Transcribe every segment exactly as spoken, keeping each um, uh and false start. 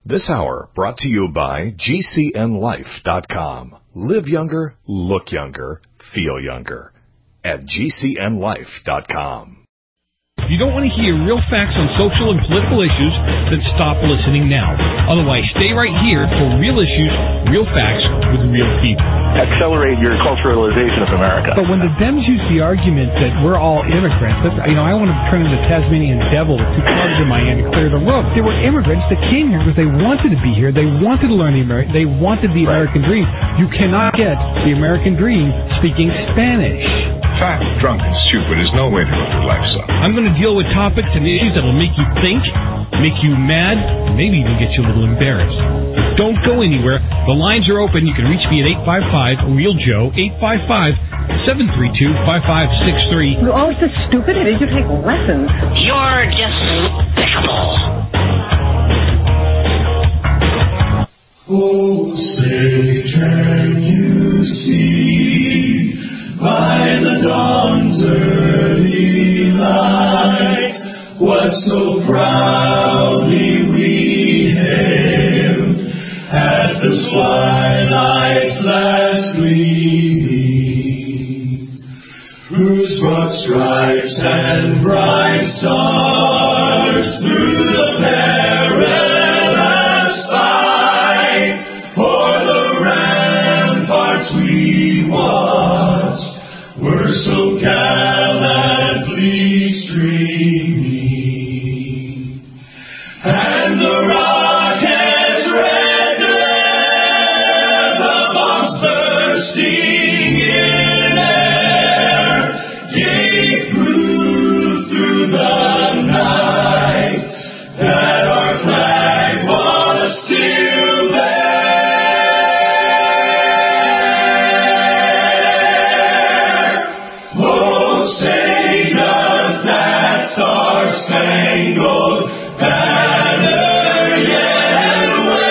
This hour brought to you by G C N life dot com. Live younger, look younger, feel younger. At G C N life dot com. If you don't want to hear real facts on social and political issues, then stop listening now. Otherwise, stay right here for real issues, real facts with real people. Accelerate your culturalization of America. But when the Dems use the argument that we're all immigrants, that's, you know, I want to turn into Tasmanian devil with two clubs in my hand to clear the road. They were immigrants that came here because they wanted to be here. They wanted to learn the American. They wanted the American dream. You cannot get the American dream speaking Spanish. Fat, drunk, and stupid is no way to live your life, son. I'm going to deal with topics and issues that will make you think, make you mad, maybe even get you a little embarrassed. But don't go anywhere. The lines are open. You can reach me at eight five five, real Joe, eight five five, seven three two, five five six three. You're always so stupid. Did you take lessons? You're despicable. Oh, say, can you see by the dawn's early light what so proudly we hailed at the twilight's last gleaming, whose broad stripes and bright stars through the perilous fight for the ramparts we watched were so gallantly streaming, and the rockets red glare, the bombs bursting in air, gave proof through the night that our flag was still there. Say, does that star-spangled banner yet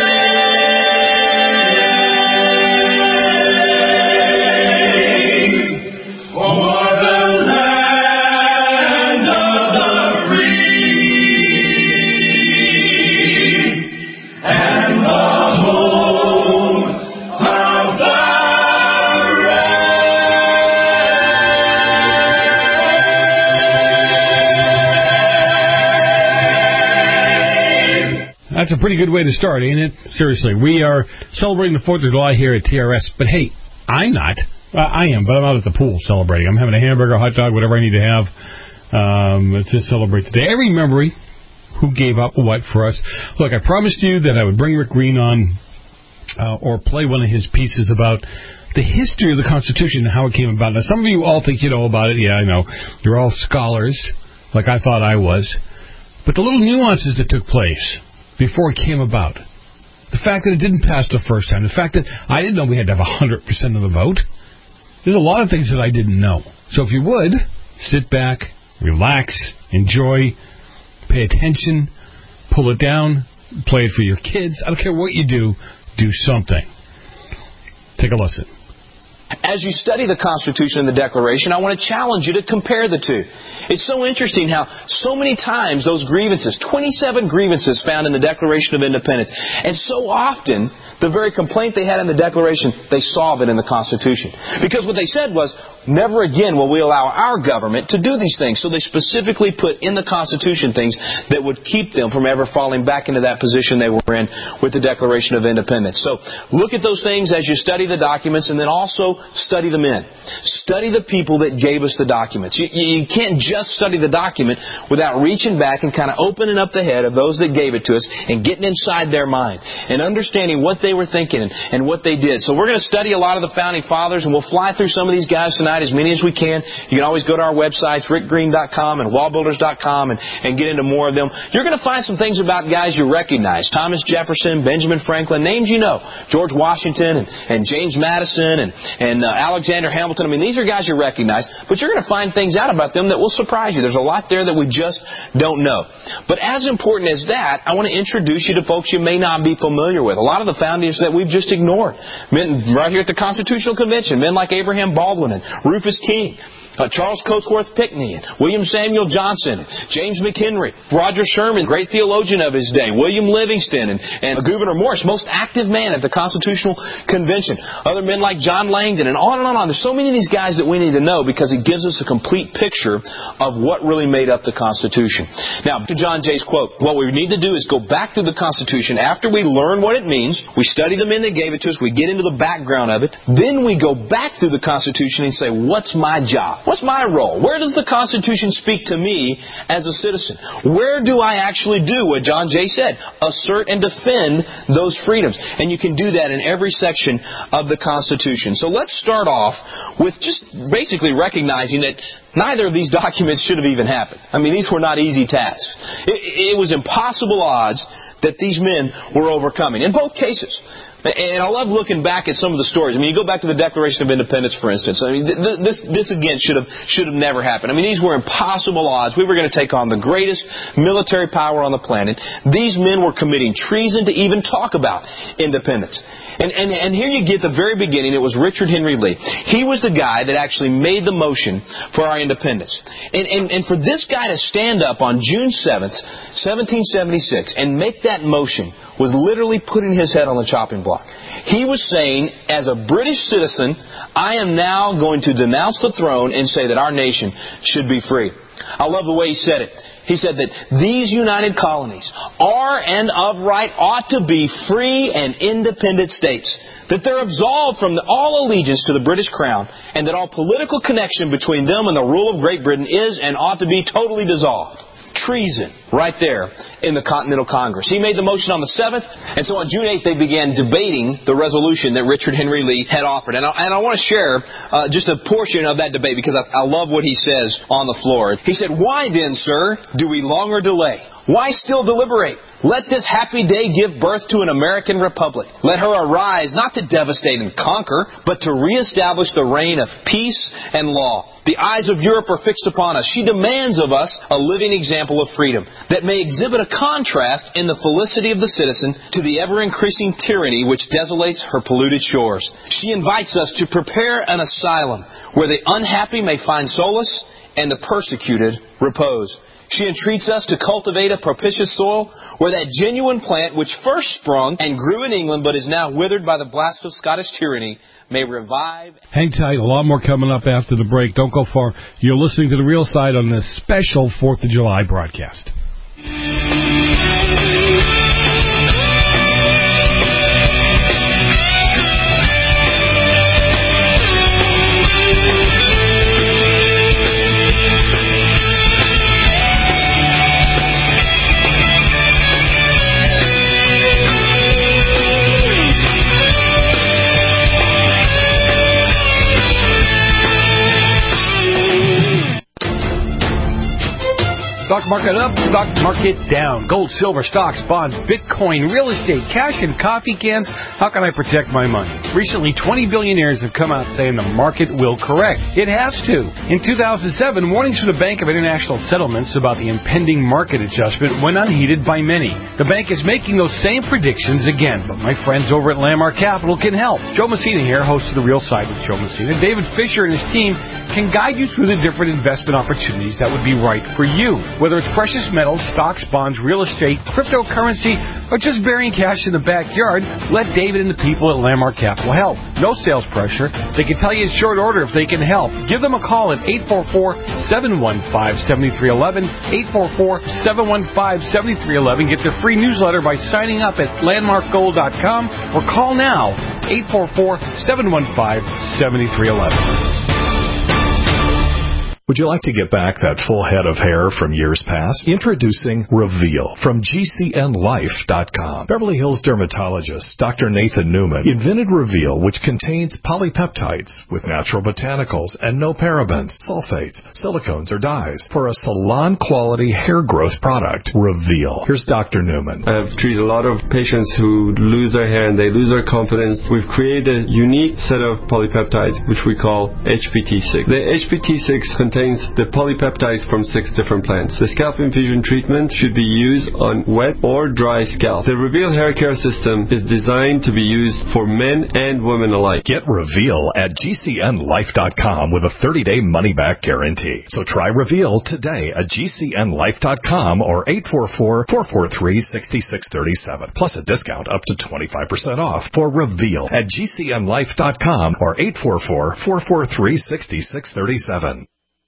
wave for the land of the free and the home of the That's a pretty good way to start, ain't it? Seriously, we are celebrating the fourth of July here at T R S, but hey, I'm not. Uh, I am, but I'm out at the pool celebrating. I'm having a hamburger, hot dog, whatever I need to have um, to celebrate today. Every memory who gave up what for us. Look, I promised you that I would bring Rick Green on uh, or play one of his pieces about the history of the Constitution and how it came about. Now, some of you all think you know about it. Yeah, I know. You're all scholars, like I thought I was. But the little nuances that took place before it came about, the fact that it didn't pass the first time, the fact that I didn't know we had to have one hundred percent of the vote, there's a lot of things that I didn't know. So if you would, sit back, relax, enjoy, pay attention, pull it down, play it for your kids. I don't care what you do, do something. Take a listen. As you study the Constitution and the Declaration, I want to challenge you to compare the two. It's so interesting how so many times those grievances, twenty-seven grievances found in the Declaration of Independence, and so often the very complaint they had in the Declaration, they solve it in the Constitution. Because what they said was, never again will we allow our government to do these things. So they specifically put in the Constitution things that would keep them from ever falling back into that position they were in with the Declaration of Independence. So look at those things as you study the documents, and then also study the men. Study the people that gave us the documents. You, you can't just study the document without reaching back and kind of opening up the head of those that gave it to us and getting inside their mind and understanding what they were thinking and, and what they did. So we're going to study a lot of the Founding Fathers, and we'll fly through some of these guys tonight, as many as we can. You can always go to our websites, rick green dot com and wall builders dot com, and, and get into more of them. You're going to find some things about guys you recognize. Thomas Jefferson, Benjamin Franklin, names you know. George Washington and, and James Madison and, and uh, Alexander Hamilton. I mean, these are guys you recognize, but you're going to find things out about them that will surprise you. There's a lot there that we just don't know. But as important as that, I want to introduce you to folks you may not be familiar with. A lot of the founders that we've just ignored. Men right here at the Constitutional Convention, men like Abraham Baldwin and Rufus King. uh, Charles Cotesworth Pinckney, and William Samuel Johnson, James McHenry, Roger Sherman, great theologian of his day, William Livingston, and, and Gouverneur Morris, most active man at the Constitutional Convention. Other men like John Langdon, and on and on and on. There's so many of these guys that we need to know because it gives us a complete picture of what really made up the Constitution. Now, to John Jay's quote, what we need to do is go back through the Constitution after we learn what it means, we study the men that gave it to us, we get into the background of it, then we go back through the Constitution and say, what's my job? What's my role? Where does the Constitution speak to me as a citizen? Where do I actually do what John Jay said? Assert and defend those freedoms. And you can do that in every section of the Constitution. So let's start off with just basically recognizing that neither of these documents should have even happened. I mean, these were not easy tasks. It, it was impossible odds that these men were overcoming. In both cases. And I love looking back at some of the stories. I mean, you go back to the Declaration of Independence, for instance. I mean, th- this, this again should have, should have never happened. I mean, these were impossible odds. We were going to take on the greatest military power on the planet. These men were committing treason to even talk about independence. And, and, and here you get the very beginning. It was Richard Henry Lee. He was the guy that actually made the motion for our independence. And, and, and for this guy to stand up on June seventh, seventeen seventy-six, and make that motion was literally putting his head on the chopping block. He was saying, as a British citizen, I am now going to denounce the throne and say that our nation should be free. I love the way he said it. He said that these united colonies are and of right ought to be free and independent states, that they're absolved from the, all allegiance to the British Crown, and that all political connection between them and the rule of Great Britain is and ought to be totally dissolved. Treason, right there in the Continental Congress. He made the motion on the seventh, and so on June eighth they began debating the resolution that Richard Henry Lee had offered. And I, and I want to share uh, just a portion of that debate because I, I love what he says on the floor. He said, "Why then, sir, do we longer delay? Why still deliberate? Let this happy day give birth to an American republic. Let her arise not to devastate and conquer, but to reestablish the reign of peace and law. The eyes of Europe are fixed upon us. She demands of us a living example of freedom that may exhibit a contrast in the felicity of the citizen to the ever-increasing tyranny which desolates her polluted shores. She invites us to prepare an asylum where the unhappy may find solace and the persecuted repose. She entreats us to cultivate a propitious soil where that genuine plant which first sprung and grew in England but is now withered by the blast of Scottish tyranny may revive." Hang tight. A lot more coming up after the break. Don't go far. You're listening to The Real Side on this special fourth of July broadcast. Stock market up, stock market down. Gold, silver, stocks, bonds, Bitcoin, real estate, cash, and coffee cans. How can I protect my money? Recently, twenty billionaires have come out saying the market will correct. It has to. In two thousand seven, warnings from the Bank of International Settlements about the impending market adjustment went unheeded by many. The bank is making those same predictions again, but my friends over at Landmark Capital can help. Joe Messina here, host of The Real Side with Joe Messina. David Fisher and his team can guide you through the different investment opportunities that would be right for you. Whether it's precious metals, stocks, bonds, real estate, cryptocurrency, or just burying cash in the backyard, let David and the people at Landmark Capital help. No sales pressure. They can tell you in short order if they can help. Give them a call at eight four four, seven one five, seven three one one, eight four four, seven one five, seven three one one. Get their free newsletter by signing up at landmark gold dot com or call now, eight four four, seven one five, seven three one one. Would you like to get back that full head of hair from years past? Introducing Reveal from G C N life dot com. Beverly Hills dermatologist Doctor Nathan Newman invented Reveal, which contains polypeptides with natural botanicals and no parabens, sulfates, silicones, or dyes for a salon-quality hair growth product. Reveal. Here's Doctor Newman. I've treated a lot of patients who lose their hair and they lose their confidence. We've created a unique set of polypeptides, which we call H P T six. The H P T six contains contains the polypeptides from six different plants. The scalp infusion treatment should be used on wet or dry scalp. The Reveal Hair Care System is designed to be used for men and women alike. Get Reveal at G C N life dot com with a thirty-day money-back guarantee. So try Reveal today at G C N life dot com or eight four four, four four three, six six three seven. Plus a discount up to twenty-five percent off for Reveal at G C N life dot com or eight four four, four four three, six six three seven.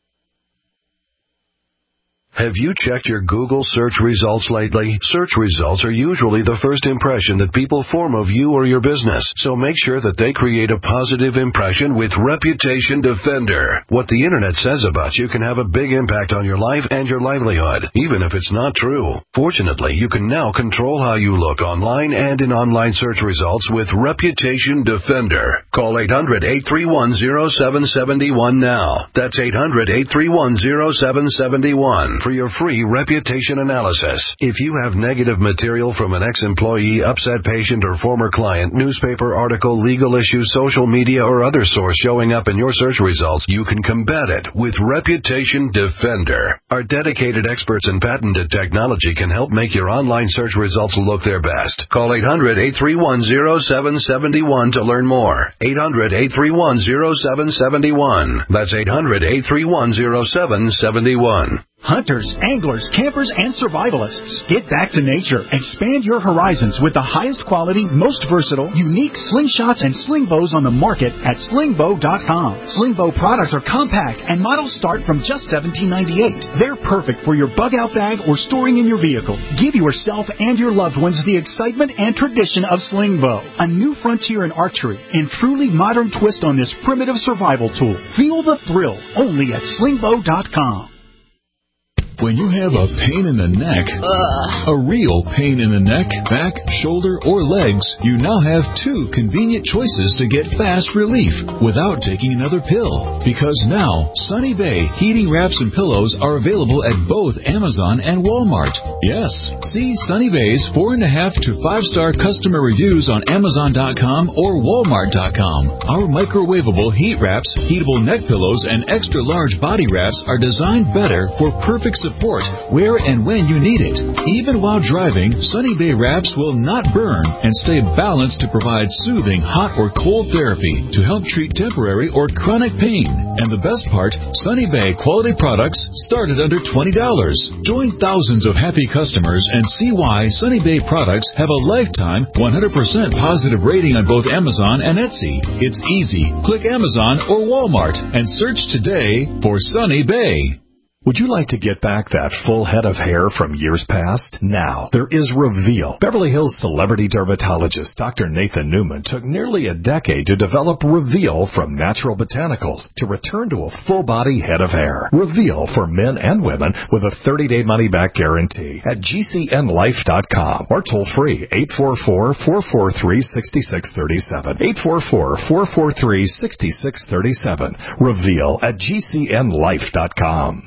Have you checked your Google search results lately? Search results are usually the first impression that people form of you or your business, so make sure that they create a positive impression with Reputation Defender. What the Internet says about you can have a big impact on your life and your livelihood, even if it's not true. Fortunately, you can now control how you look online and in online search results with Reputation Defender. Call eight hundred, eight three one, zero seven seven one now. That's eight hundred, eight three one, zero seven seven one. For your free reputation analysis. If you have negative material from an ex-employee, upset patient, or former client, newspaper article, legal issue, social media, or other source showing up in your search results, you can combat it with Reputation Defender. Our dedicated experts in patented technology can help make your online search results look their best. Call eight hundred, eight three one, zero seven seven one to learn more. eight hundred, eight three one, zero seven seven one. That's eight hundred, eight three one, zero seven seven one. Hunters, anglers, campers, and survivalists. Get back to nature. Expand your horizons with the highest quality, most versatile, unique slingshots and sling bows on the market at sling bow dot com. Sling bow products are compact and models start from just seventeen ninety-eight. They're perfect for your bug out bag or storing in your vehicle. Give yourself and your loved ones the excitement and tradition of sling bow. A new frontier in archery and truly modern twist on this primitive survival tool. Feel the thrill only at sling bow dot com. When you have a pain in the neck, Ugh. a real pain in the neck, back, shoulder, or legs, you now have two convenient choices to get fast relief without taking another pill. Because now, Sunny Bay heating wraps and pillows are available at both Amazon and Walmart. Yes, see Sunny Bay's four and a half to five star customer reviews on Amazon dot com or Walmart dot com. Our microwavable heat wraps, heatable neck pillows, and extra large body wraps are designed better for perfect support where and when you need it. Even while driving, Sunny Bay wraps will not burn and stay balanced to provide soothing hot or cold therapy to help treat temporary or chronic pain. And the best part, Sunny Bay quality products start at under twenty dollars. Join thousands of happy customers and see why Sunny Bay products have a lifetime one hundred percent positive rating on both Amazon and Etsy. It's easy. Click Amazon or Walmart and search today for Sunny Bay. Would you like to get back that full head of hair from years past? Now, there is Reveal. Beverly Hills celebrity dermatologist Doctor Nathan Newman took nearly a decade to develop Reveal from natural botanicals to return to a full-body head of hair. Reveal for men and women with a thirty-day money-back guarantee at G C N life dot com or toll-free eight four four, four four three, six six three seven. eight four four, four four three, six six three seven. Reveal at G C N life dot com.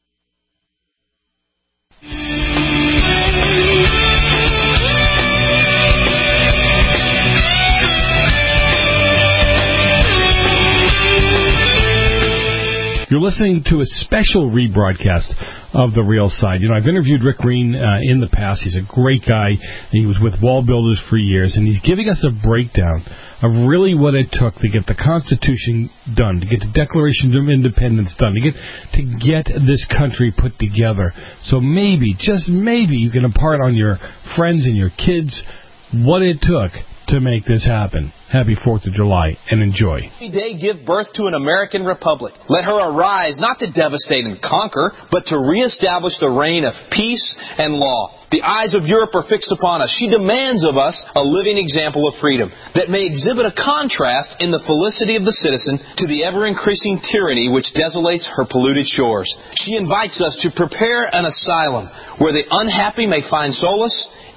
You're listening to a special rebroadcast of The Real Side. You know, I've interviewed Rick Green uh, in the past. He's a great guy. He was with Wall Builders for years, and he's giving us a breakdown of really what it took to get the Constitution done, to get the Declaration of Independence done, to get to get this country put together. So maybe, just maybe, you can impart on your friends and your kids what it took to make this happen. Happy fourth of July, and enjoy. Day give birth to an American republic. Let her arise not to devastate and conquer, but to reestablish the reign of peace and law. The eyes of Europe are fixed upon us. She demands of us a living example of freedom that may exhibit a contrast in the felicity of the citizen to the ever-increasing tyranny which desolates her polluted shores. She invites us to prepare an asylum where the unhappy may find solace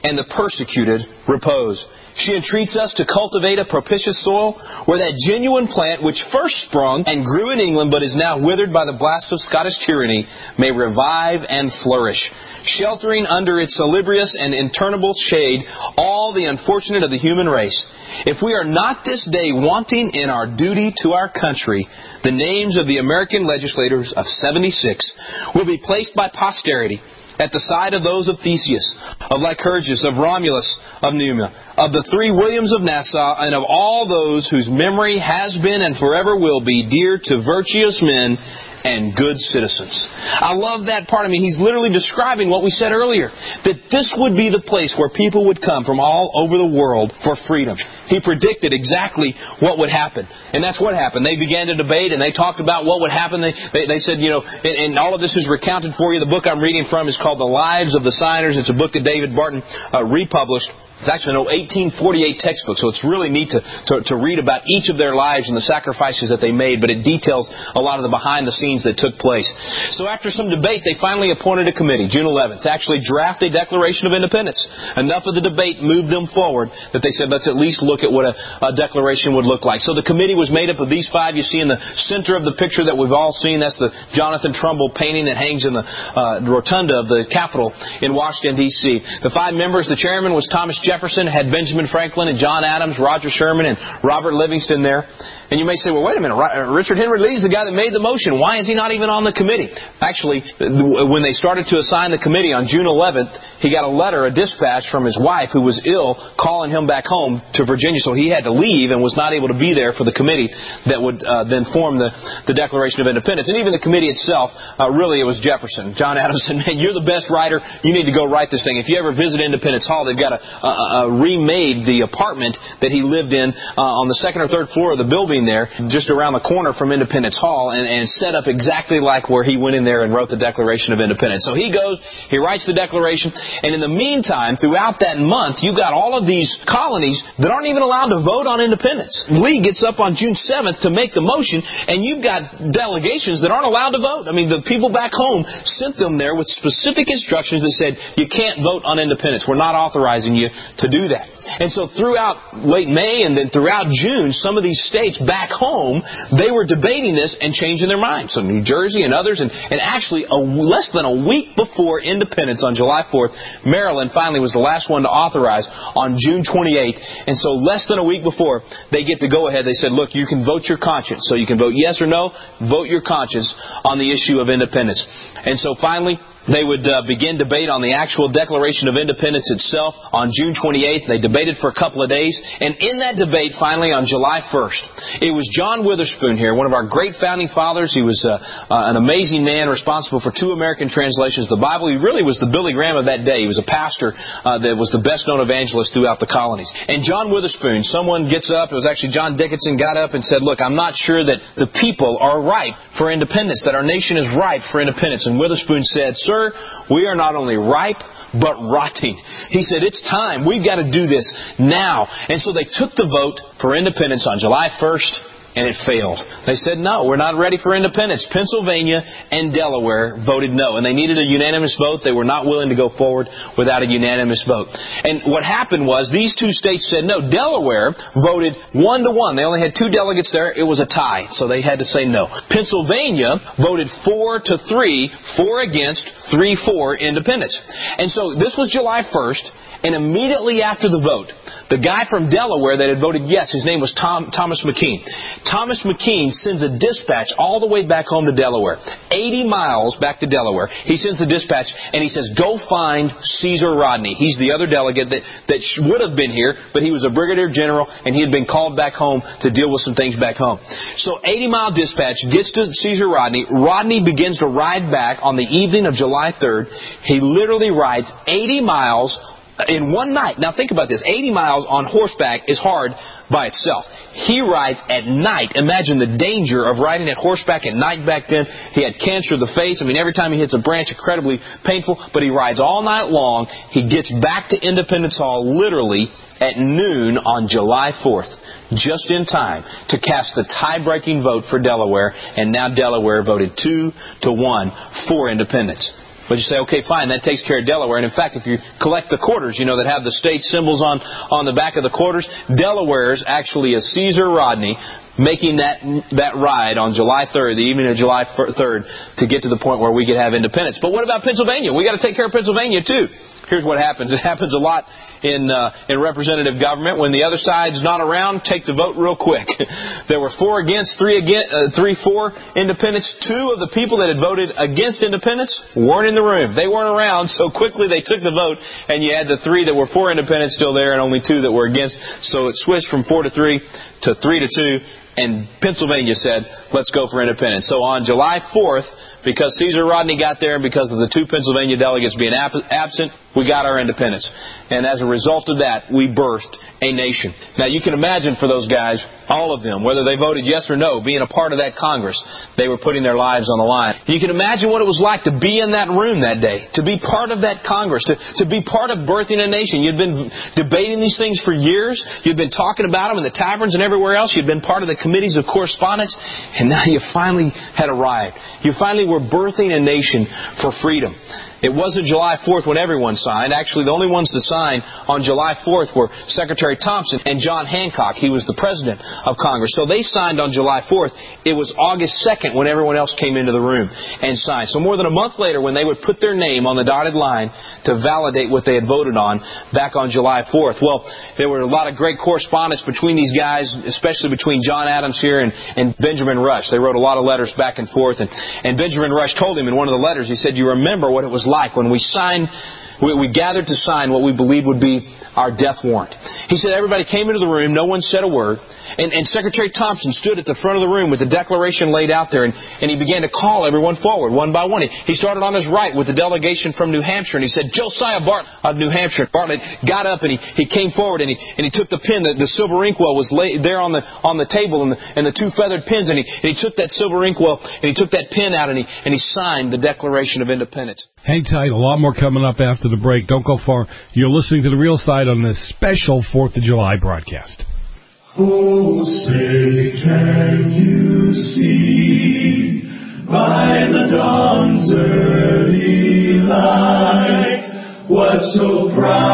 and the persecuted repose. She entreats us to cultivate a propitious soil where that genuine plant which first sprung and grew in England but is now withered by the blast of Scottish tyranny may revive and flourish, sheltering under its salubrious and interminable shade all the unfortunate of the human race. If we are not this day wanting in our duty to our country, the names of the American legislators of seventy-six will be placed by posterity at the side of those of Theseus, of Lycurgus, of Romulus, of Numa, of the three Williams of Nassau, and of all those whose memory has been and forever will be dear to virtuous men and good citizens. I love that part. I mean, he's literally describing what we said earlier, that this would be the place where people would come from all over the world for freedom. He predicted exactly what would happen. And that's what happened. They began to debate, and they talked about what would happen. They, they, they said, you know, and, and all of this is recounted for you. The book I'm reading from is called The Lives of the Signers. It's a book that David Barton uh, republished. It's actually an eighteen forty-eight textbook, so it's really neat to, to, to read about each of their lives and the sacrifices that they made, but it details a lot of the behind-the-scenes that took place. So after some debate, they finally appointed a committee, June eleventh, to actually draft a Declaration of Independence. Enough of the debate moved them forward that they said, let's at least look at what a, a declaration would look like. So the committee was made up of these five. You see in the center of the picture that we've all seen, that's the Jonathan Trumbull painting that hangs in the uh, rotunda of the Capitol in Washington, D C The five members, the chairman was Thomas Jefferson. Jefferson, had Benjamin Franklin and John Adams, Roger Sherman, and Robert Livingston there. And you may say, well, wait a minute, Richard Henry Lee's the guy that made the motion. Why is he not even on the committee? Actually, when they started to assign the committee on June eleventh, he got a letter, a dispatch from his wife who was ill, calling him back home to Virginia. So he had to leave and was not able to be there for the committee that would uh, then form the, the Declaration of Independence. And even the committee itself, uh, really it was Jefferson. John Adams said, man, you're the best writer. You need to go write this thing. If you ever visit Independence Hall, they've got a, a, a remade the apartment that he lived in uh, on the second or third floor of the building there, just around the corner from Independence Hall, and, and set up exactly like where he went in there and wrote the Declaration of Independence. So he goes, he writes the Declaration, and in the meantime, throughout that month, you've got all of these colonies that aren't even allowed to vote on independence. Lee gets up on June seventh to make the motion, and you've got delegations that aren't allowed to vote. I mean, the people back home sent them there with specific instructions that said, you can't vote on independence. We're not authorizing you to do that. And so throughout late May and then throughout June, some of these states back home, they were debating this and changing their minds. So New Jersey and others, and, and actually a, less than a week before independence on July fourth, Maryland finally was the last one to authorize on June twenty-eighth. And so less than a week before, they get to go ahead. They said, look, you can vote your conscience. So you can vote yes or no, vote your conscience on the issue of independence. And so finally, they would uh, begin debate on the actual Declaration of Independence itself on June twenty-eighth. They debated for a couple of days. And in that debate, finally, on July first, it was John Witherspoon here, one of our great founding fathers. He was uh, uh, an amazing man responsible for two American translations of the Bible. He really was the Billy Graham of that day. He was a pastor uh, that was the best-known evangelist throughout the colonies. And John Witherspoon, someone gets up, it was actually John Dickinson, got up and said, look, I'm not sure that the people are ripe for independence, that our nation is ripe for independence. And Witherspoon said, sir, we are not only ripe, but rotting. He said, it's time. We've got to do this now. And so they took the vote for independence on July first, and it failed. They said, no, we're not ready for independence. Pennsylvania and Delaware voted no, and they needed a unanimous vote. They were not willing to go forward without a unanimous vote. And what happened was these two states said no. Delaware voted one to one. They only had two delegates there. It was a tie, so they had to say no. Pennsylvania voted four to three, four against, three for independence. And so this was July first, and immediately after the vote, the guy from Delaware that had voted yes, his name was Tom, Thomas McKean. Thomas McKean sends a dispatch all the way back home to Delaware, eighty miles back to Delaware. He sends the dispatch and he says, go find Caesar Rodney. He's the other delegate that, that would have been here, but he was a brigadier general and he had been called back home to deal with some things back home. So eighty mile dispatch gets to Caesar Rodney. Rodney begins to ride back on the evening of July third. He literally rides eighty miles in one night. Now think about this. eighty miles on horseback is hard by itself. He rides at night. Imagine the danger of riding at horseback at night back then. He had cancer of the face. I mean, every time he hits a branch, incredibly painful. But he rides all night long. He gets back to Independence Hall literally at noon on July fourth. Just in time to cast the tie-breaking vote for Delaware. And now Delaware voted two to one for independence. But you say, okay, fine, that takes care of Delaware. And in fact, if you collect the quarters, you know, that have the state symbols on, on the back of the quarters, Delaware's actually is Caesar Rodney making that that ride on July third, the evening of July third, to get to the point where we could have independence. But what about Pennsylvania? We got to take care of Pennsylvania, too. Here's what happens. It happens a lot in uh, in representative government. When the other side's not around, take the vote real quick. There were four against, three against, uh, three for independence. Two of the people that had voted against independence weren't in the room. They weren't around, so quickly they took the vote, and you had the three that were for independence still there and only two that were against. So it switched from four to three to three to two, and Pennsylvania said, let's go for independence. So on July fourth, because Caesar Rodney got there and because of the two Pennsylvania delegates being ab- absent, we got our independence. And as a result of that, we birthed a nation. Now, you can imagine for those guys, all of them, whether they voted yes or no, being a part of that Congress, they were putting their lives on the line. You can imagine what it was like to be in that room that day, to be part of that Congress, to, to be part of birthing a nation. You'd been debating these things for years. You'd been talking about them in the taverns and everywhere else. You'd been part of the committees of correspondence. And now you finally had arrived. You finally were birthing a nation for freedom. It wasn't July fourth when everyone signed. Actually, the only ones to sign on July fourth were Secretary Thompson and John Hancock. He was the President of Congress. So they signed on July fourth. It was August second when everyone else came into the room and signed. So more than a month later, when they would put their name on the dotted line to validate what they had voted on back on July fourth, well, there were a lot of great correspondence between these guys, especially between John Adams here and, and Benjamin Rush. They wrote a lot of letters back and forth. And, and Benjamin Rush told him in one of the letters, he said, you remember what it was like like when we signed, we, we gathered to sign what we believed would be our death warrant. He said everybody came into the room, no one said a word, and, and Secretary Thompson stood at the front of the room with the declaration laid out there, and, and he began to call everyone forward, one by one. He, he started on his right with the delegation from New Hampshire, and he said, Josiah Bartlett of New Hampshire. Bartlett got up and he, he came forward, and he, and he took the pen, the, the silver inkwell was laid there on the on the table, and the, and the two feathered pens, and he, and he took that silver inkwell, and he took that pen out, and he, and he signed the Declaration of Independence. Hang tight, a lot more coming up after the break. Don't go far. You're listening to The Real Side on this special fourth of July broadcast. Oh, say, can you see by the dawn's early light what so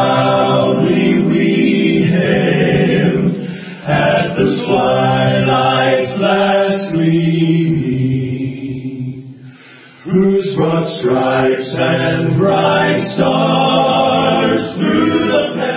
proudly we hailed at the twilight's last gleaming, whose broad stripes and bright stars through the past.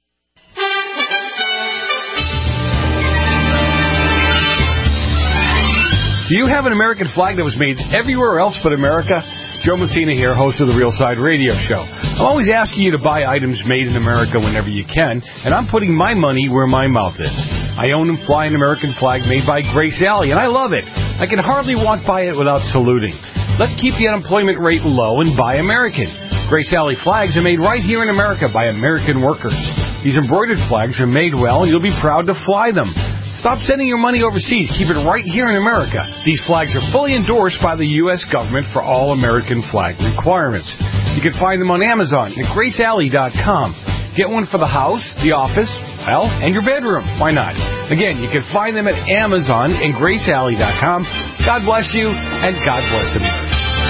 Do you have an American flag that was made everywhere else but America? Joe Messina here, host of the Real Side Radio Show. I'm always asking you to buy items made in America whenever you can, and I'm putting my money where my mouth is. I own and fly an American flag made by Grace Alley, and I love it. I can hardly walk by it without saluting. Let's keep the unemployment rate low and buy American. Grace Alley flags are made right here in America by American workers. These embroidered flags are made well, and you'll be proud to fly them. Stop sending your money overseas. Keep it right here in America. These flags are fully endorsed by the U S government for all American flag requirements. You can find them on Amazon at grace alley dot com. Get one for the house, the office, well, and your bedroom. Why not? Again, you can find them at Amazon and grace alley dot com. God bless you, and God bless America.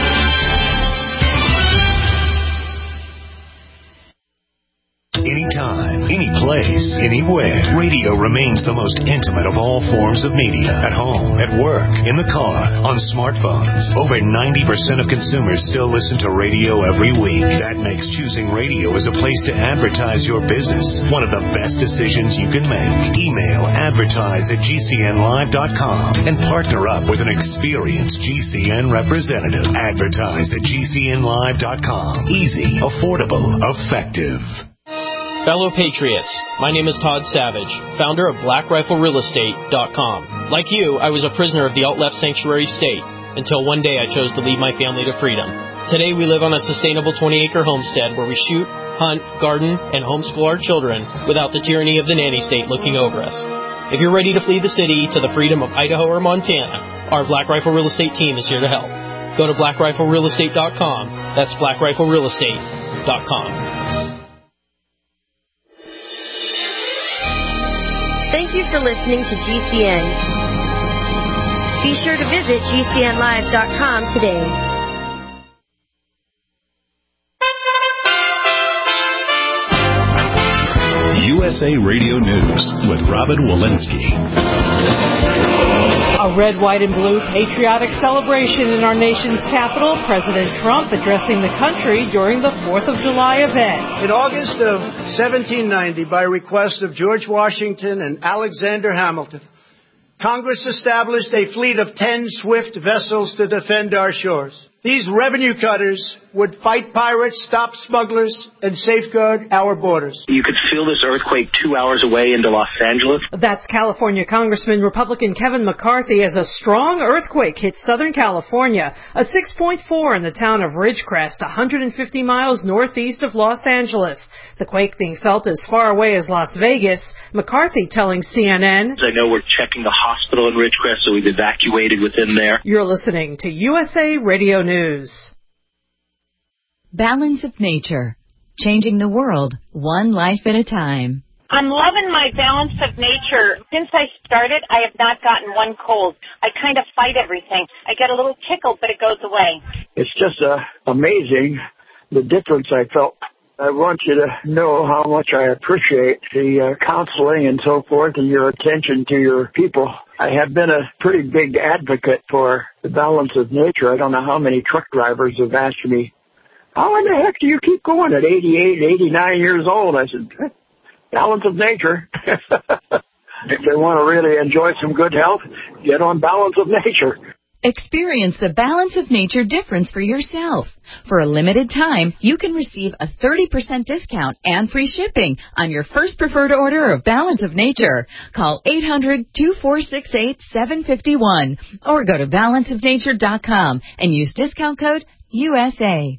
Anytime, any place, anywhere. Radio remains the most intimate of all forms of media. At home, at work, in the car, on smartphones. Over ninety percent of consumers still listen to radio every week. That makes choosing radio as a place to advertise your business one of the best decisions you can make. Email advertise at g c n live dot com and partner up with an experienced G C N representative. Advertise at g c n live dot com. Easy, affordable, effective. Fellow Patriots, my name is Todd Savage, founder of black rifle real estate dot com. Like you, I was a prisoner of the alt-left sanctuary state until one day I chose to lead my family to freedom. Today we live on a sustainable twenty-acre homestead where we shoot, hunt, garden, and homeschool our children without the tyranny of the nanny state looking over us. If you're ready to flee the city to the freedom of Idaho or Montana, our Black Rifle Real Estate team is here to help. Go to black rifle real estate dot com. That's black rifle real estate dot com. Thank you for listening to G C N. Be sure to visit g c n live dot com today. S A Radio News with Robin Walensky. A red, white, and blue patriotic celebration in our nation's capital. President Trump addressing the country during the fourth of July event. In August of seventeen ninety, by request of George Washington and Alexander Hamilton, Congress established a fleet of ten swift vessels to defend our shores. These revenue cutters would fight pirates, stop smugglers, and safeguard our borders. You could feel this earthquake two hours away into Los Angeles. That's California Congressman Republican Kevin McCarthy as a strong earthquake hit Southern California. A six point four in the town of Ridgecrest, one hundred fifty miles northeast of Los Angeles. The quake being felt as far away as Las Vegas. McCarthy telling C N N, I know we're checking the hospital in Ridgecrest, so we've evacuated within there. You're listening to U S A Radio News. Balance of Nature. Changing the world, one life at a time. I'm loving my Balance of Nature. Since I started, I have not gotten one cold. I kind of fight everything. I get a little tickle, but it goes away. It's just uh, amazing the difference I felt. I want you to know how much I appreciate the uh, counseling and so forth and your attention to your people. I have been a pretty big advocate for the Balance of Nature. I don't know how many truck drivers have asked me, how in the heck do you keep going at eighty-eight, eighty-nine years old? I said, Balance of Nature. If they want to really enjoy some good health, get on Balance of Nature. Experience the Balance of Nature difference for yourself. For a limited time, you can receive a thirty percent discount and free shipping on your first preferred order of Balance of Nature. Call eight hundred, two four six eight, seven five one or go to balance of nature dot com and use discount code U S A.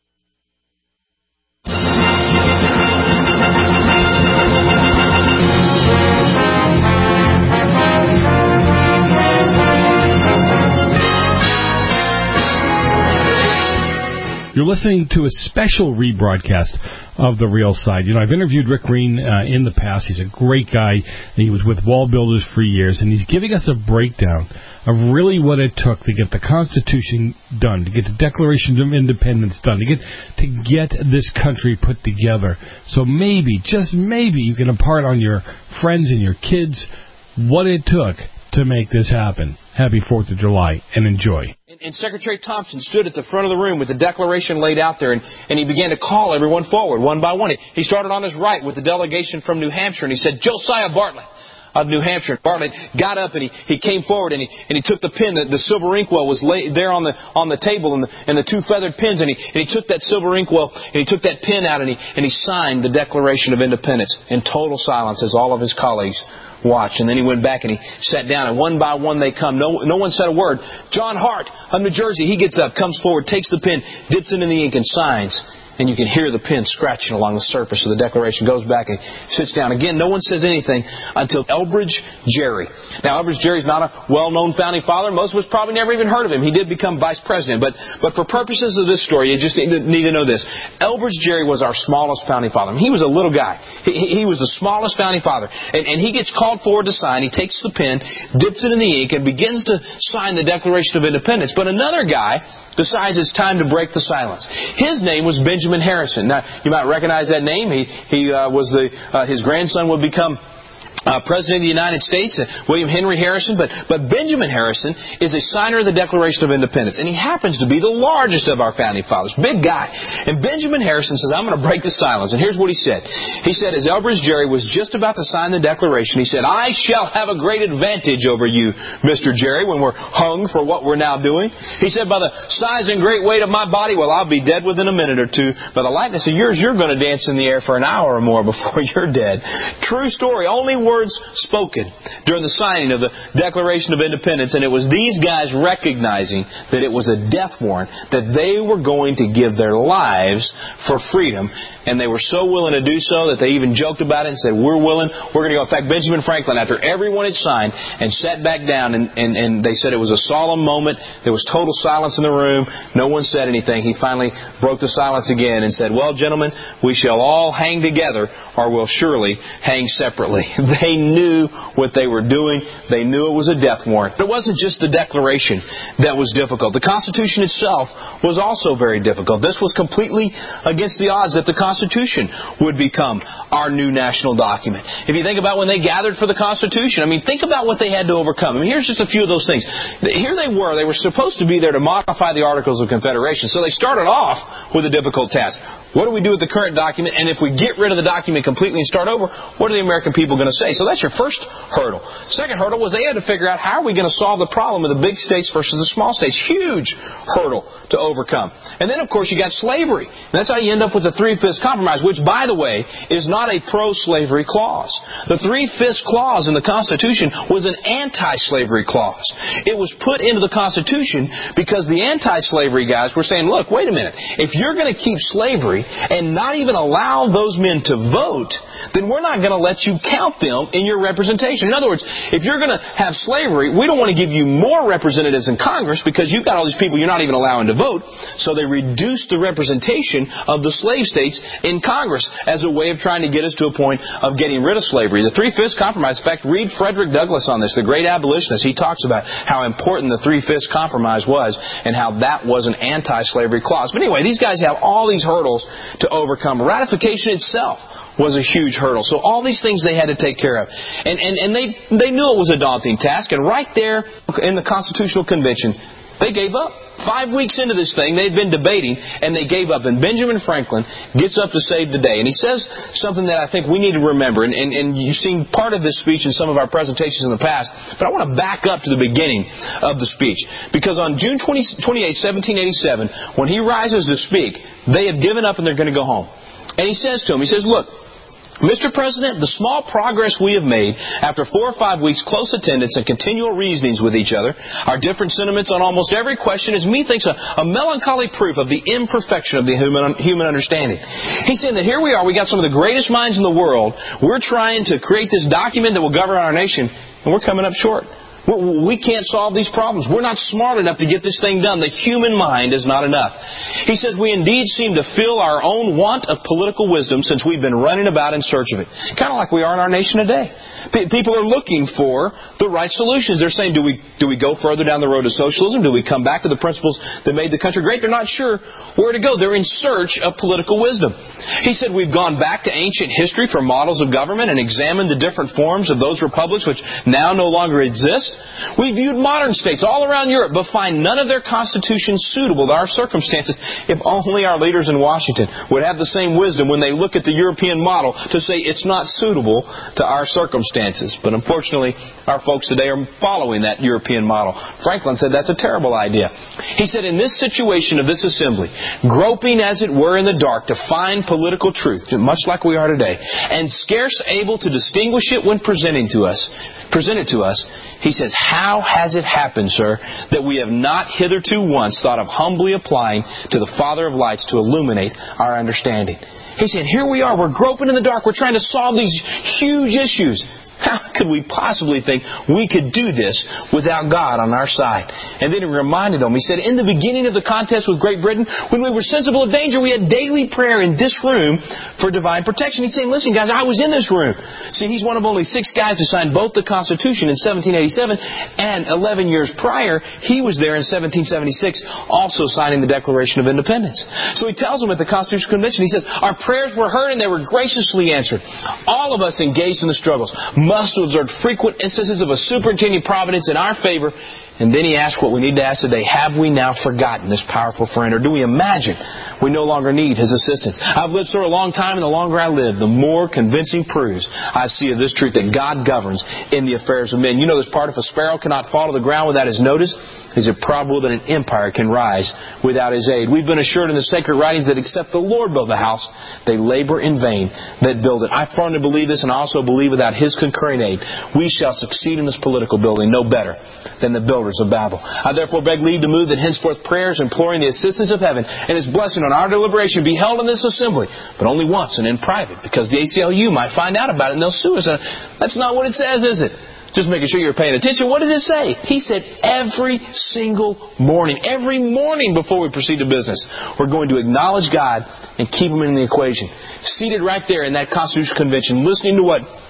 You're listening to a special rebroadcast of The Real Side. You know, I've interviewed Rick Green uh, in the past. He's a great guy. He was with Wall Builders for years, and he's giving us a breakdown of really what it took to get the Constitution done, to get the Declaration of Independence done, to get to get this country put together. So maybe, just maybe, you can impart on your friends and your kids what it took to make this happen. Happy fourth of July, and enjoy. And, and Secretary Thompson stood at the front of the room with the Declaration laid out there, and, and he began to call everyone forward, one by one. He, he started on his right with the delegation from New Hampshire, and he said, Josiah Bartlett of New Hampshire. Bartlett got up, and he, he came forward, and he, and he took the pen. The, the silver inkwell was laid there on the on the table, and the, and the two feathered pens, and he, and he took that silver inkwell, and he took that pen out, and he, and he signed the Declaration of Independence in total silence as all of his colleagues watched. And then he went back and he sat down, and one by one they come. No, no one said a word. John Hart of New Jersey, he gets up, comes forward, takes the pen, dips it in the ink, and signs. And you can hear the pen scratching along the surface of the Declaration. Goes back and sits down. Again, no one says anything until Elbridge Gerry. Now, Elbridge Gerry's not a well-known founding father. Most of us probably never even heard of him. He did become vice president. But but for purposes of this story, you just need to, need to know this. Elbridge Gerry was our smallest founding father. I mean, he was a little guy. He, he was the smallest founding father. And, and he gets called forward to sign. He takes the pen, dips it in the ink, and begins to sign the Declaration of Independence. But another guy decides it's time to break the silence. His name was Benjamin Harrison. Now, you might recognize that name. He he uh, was the uh, his grandson would become Uh, President of the United States, uh, William Henry Harrison, but, but Benjamin Harrison is a signer of the Declaration of Independence, and he happens to be the largest of our founding fathers, big guy. And Benjamin Harrison says, I'm going to break the silence, and here's what he said. He said, as Elbridge Gerry was just about to sign the Declaration, he said, I shall have a great advantage over you, Mister Gerry, when we're hung for what we're now doing. He said, by the size and great weight of my body, well, I'll be dead within a minute or two. By the lightness of yours, you're going to dance in the air for an hour or more before you're dead. True story. Only words spoken during the signing of the Declaration of Independence, and it was these guys recognizing that it was a death warrant, that they were going to give their lives for freedom, and they were so willing to do so that they even joked about it and said, we're willing, we're going to go. In fact, Benjamin Franklin, after everyone had signed and sat back down, and, and, and they said it was a solemn moment, there was total silence in the room, no one said anything, he finally broke the silence again and said, well, gentlemen, we shall all hang together, or we'll surely hang separately. They knew what they were doing. They knew it was a death warrant. But it wasn't just the Declaration that was difficult. The Constitution itself was also very difficult. This was completely against the odds that the Constitution would become our new national document. If you think about when they gathered for the Constitution, I mean, think about what they had to overcome. I mean, here's just a few of those things. Here they were. They were supposed to be there to modify the Articles of Confederation. So they started off with a difficult task. What do we do with the current document? And if we get rid of the document completely and start over, what are the American people going to say? So that's your first hurdle. Second hurdle was they had to figure out how are we going to solve the problem of the big states versus the small states. Huge hurdle to overcome. And then, of course, you got slavery. And that's how you end up with the Three-Fifths Compromise, which, by the way, is not a pro-slavery clause. The Three-Fifths Clause in the Constitution was an anti-slavery clause. It was put into the Constitution because the anti-slavery guys were saying, look, wait a minute. If you're going to keep slavery and not even allow those men to vote, then we're not going to let you count them in your representation. In other words, if you're going to have slavery, we don't want to give you more representatives in Congress because you've got all these people you're not even allowing to vote. So they reduced the representation of the slave states in Congress as a way of trying to get us to a point of getting rid of slavery. The Three-Fifths Compromise, in fact, read Frederick Douglass on this, the great abolitionist. He talks about how important the Three-Fifths Compromise was and how that was an anti-slavery clause. But anyway, these guys have all these hurdles to overcome. Ratification itself was a huge hurdle. So all these things they had to take care of. And, and, and they, they knew it was a daunting task. And right there in the Constitutional Convention, they gave up. Five weeks into this thing, they'd been debating, and they gave up. And Benjamin Franklin gets up to save the day. And he says something that I think we need to remember. And, and, and you've seen part of this speech in some of our presentations in the past. But I want to back up to the beginning of the speech. Because on June twenty-eighth, seventeen eighty-seven, when he rises to speak, they have given up and they're going to go home. And he says to him, he says, look, Mister President, the small progress we have made after four or five weeks' close attendance and continual reasonings with each other, our different sentiments on almost every question, is methinks a, a melancholy proof of the imperfection of the human, human understanding. He's saying that here we are, we got some of the greatest minds in the world, we're trying to create this document that will govern our nation, and we're coming up short. We can't solve these problems. We're not smart enough to get this thing done. The human mind is not enough. He says, we indeed seem to feel our own want of political wisdom since we've been running about in search of it. Kind of like we are in our nation today. People are looking for the right solutions. They're saying, do we do we go further down the road to socialism? Do we come back to the principles that made the country great? They're not sure where to go. They're in search of political wisdom. He said, we've gone back to ancient history for models of government and examined the different forms of those republics which now no longer exist. We viewed modern states all around Europe, but find none of their constitutions suitable to our circumstances. If only our leaders in Washington would have the same wisdom when they look at the European model to say it's not suitable to our circumstances. But unfortunately, our folks today are following that European model. Franklin said that's a terrible idea. He said, in this situation of this assembly, groping as it were in the dark to find political truth, much like we are today, and scarce able to distinguish it when presenting to us, presented to us, he says, how has it happened, sir, that we have not hitherto once thought of humbly applying to the Father of lights to illuminate our understanding? He said, here we are, we're groping in the dark, we're trying to solve these huge issues. How could we possibly think we could do this without God on our side? And then he reminded them, he said, in the beginning of the contest with Great Britain, when we were sensible of danger, we had daily prayer in this room for divine protection. He's saying, listen guys, I was in this room. See, he's one of only six guys to sign both the Constitution in seventeen eighty-seven, and eleven years prior, he was there in seventeen seventy-six, also signing the Declaration of Independence. So he tells them at the Constitutional Convention, he says, our prayers were heard and they were graciously answered. All of us engaged in the struggles must have observed frequent instances of a superintending providence in our favor. And then he asked what we need to ask today. Have we now forgotten this powerful friend? Or do we imagine we no longer need his assistance? I've lived for a long time, and the longer I live, the more convincing proofs I see of this truth that God governs in the affairs of men. You know this part, if a sparrow cannot fall to the ground without his notice, is it probable that an empire can rise without his aid? We've been assured in the sacred writings that except the Lord build the house, they labor in vain that build it. I firmly believe this, and I also believe without his concurring aid, we shall succeed in this political building no better than the builders of Babel. I therefore beg leave to move that henceforth prayers imploring the assistance of heaven and His blessing on our deliberation be held in this assembly, but only once and in private, because the A C L U might find out about it and they'll sue us. That's not what it says, is it? Just making sure you're paying attention. What does it say? He said every single morning, every morning before we proceed to business, we're going to acknowledge God and keep Him in the equation. Seated right there in that Constitutional Convention, listening to what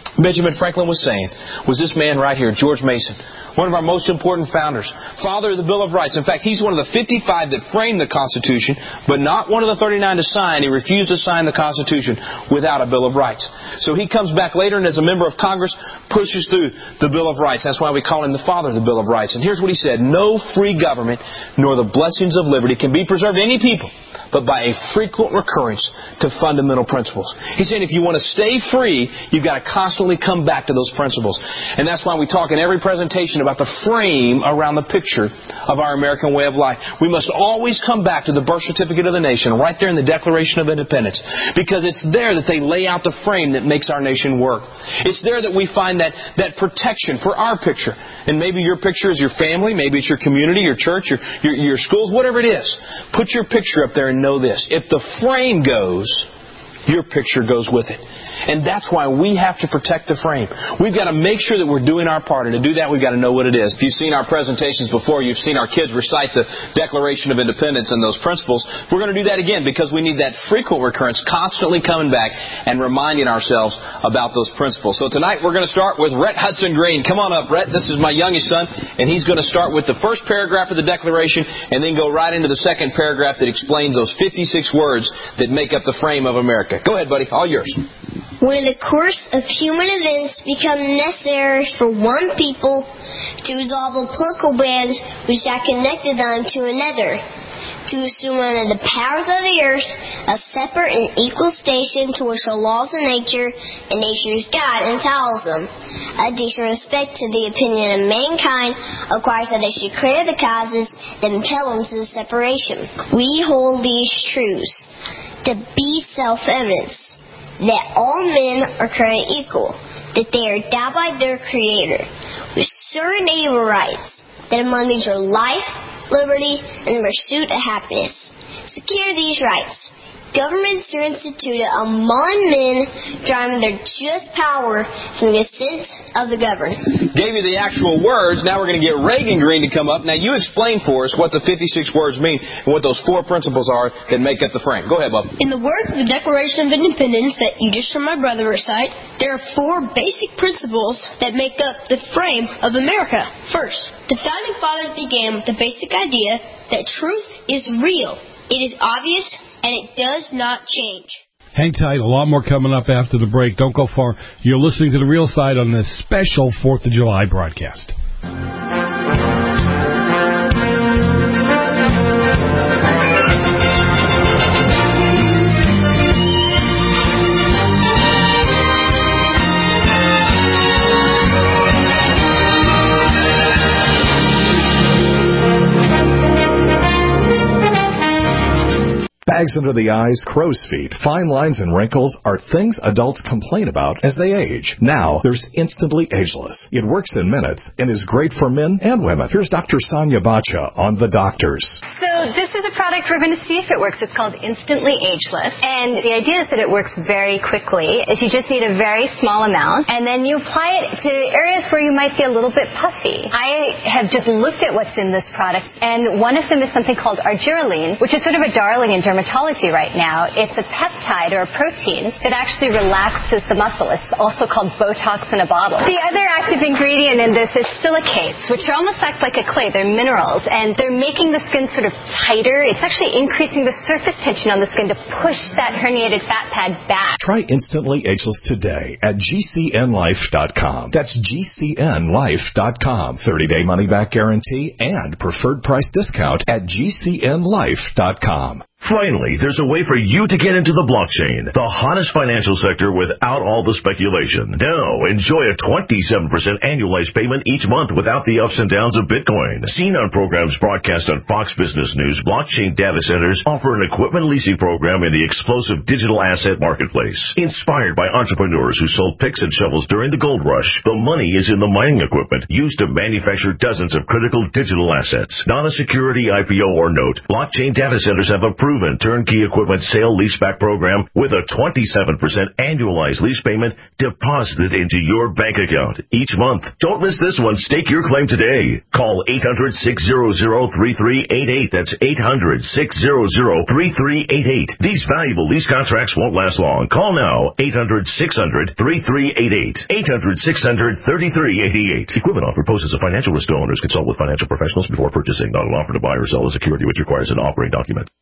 Benjamin Franklin was saying was this man right here, George Mason, one of our most important founders, father of the Bill of Rights. In fact, he's one of the fifty-five that framed the Constitution, but not one of the thirty-nine to sign. He refused to sign the Constitution without a Bill of Rights. So he comes back later and as a member of Congress pushes through the Bill of Rights. That's why we call him the father of the Bill of Rights. And here's what he said: no free government nor the blessings of liberty can be preserved in any people but by a frequent recurrence to fundamental principles. He's saying if you want to stay free, you've got to constantly come back to those principles. And that's why we talk in every presentation about the frame around the picture of our American way of life. We must always come back to the birth certificate of the nation, right there in the Declaration of Independence, because it's there that they lay out the frame that makes our nation work. It's there that we find that, that protection for our picture. And maybe your picture is your family, maybe it's your community, your church, your, your, your schools, whatever it is. Put your picture up there and know this: if the frame goes, your picture goes with it. And that's why we have to protect the frame. We've got to make sure that we're doing our part. And to do that, we've got to know what it is. If you've seen our presentations before, you've seen our kids recite the Declaration of Independence and those principles. We're going to do that again because we need that frequent recurrence, constantly coming back and reminding ourselves about those principles. So tonight, we're going to start with Rhett Hudson Green. Come on up, Rhett. This is my youngest son, and he's going to start with the first paragraph of the Declaration and then go right into the second paragraph that explains those fifty-six words that make up the frame of America. Go ahead, buddy. All yours. When in the course of human events become necessary for one people to resolve the political bands which have connected them to another, to assume under the powers of the earth a separate and equal station to which the laws of nature and nature's God entitles them, a decent respect to the opinion of mankind requires that they should clear the causes that impel them to the separation. We hold these truths to be self-evident, that all men are created equal, that they are endowed by their Creator with certain inalienable rights, that among these are life, liberty, and the pursuit of happiness. Secure these rights. Governments are instituted among men, driving their just power from the sense of the governed. Gave you the actual words. Now we're going to get Reagan Green to come up. Now you explain for us what the fifty-six words mean and what those four principles are that make up the frame. Go ahead, Bob. In the words of the Declaration of Independence that you just heard my brother recite, there are four basic principles that make up the frame of America. First, the Founding Fathers began with the basic idea that truth is real, it is obvious, and it does not change. Hang tight. A lot more coming up after the break. Don't go far. You're listening to The Real Side on this special fourth of July broadcast. Bags under the eyes, crow's feet, fine lines, and wrinkles are things adults complain about as they age. Now, there's Instantly Ageless. It works in minutes and is great for men and women. Here's Doctor Sonia Bacha on The Doctors. So this is a product we're going to see if it works. It's called Instantly Ageless. And the idea is that it works very quickly. Is you just need a very small amount, and then you apply it to areas where you might be a little bit puffy. I have just looked at what's in this product, and one of them is something called argireline, which is sort of a darling in dermatology right now. It's a peptide or a protein that actually relaxes the muscle. It's also called Botox in a bottle. The other active ingredient in this is silicates, which are almost act like a clay. They're minerals, and they're making the skin sort of tighter. It's actually increasing the surface tension on the skin to push that herniated fat pad back. Try Instantly Ageless today at G C N life dot com. That's G C N life dot com. thirty-day money-back guarantee and preferred price discount at G C N life dot com. Finally, there's a way for you to get into the blockchain, the hottest financial sector without all the speculation. No, enjoy a twenty-seven percent annualized payment each month without the ups and downs of Bitcoin. Seen on programs broadcast on Fox Business News, blockchain data centers offer an equipment leasing program in the explosive digital asset marketplace. Inspired by entrepreneurs who sold picks and shovels during the gold rush, the money is in the mining equipment used to manufacture dozens of critical digital assets. Not a security I P O or note, blockchain data centers have approved proven turnkey equipment sale leaseback program with a twenty-seven percent annualized lease payment deposited into your bank account each month. Don't miss this one. Stake your claim today. Call eight hundred, six hundred, three three eight eight. That's eight hundred, six hundred, three three eight eight. These valuable lease contracts won't last long. Call now. eight hundred, six hundred, three three eight eight. eight hundred, six hundred, three three eight eight. Equipment offer poses a financial risk to owners. Consult with financial professionals before purchasing. Not an offer to buy or sell a security which requires an offering document.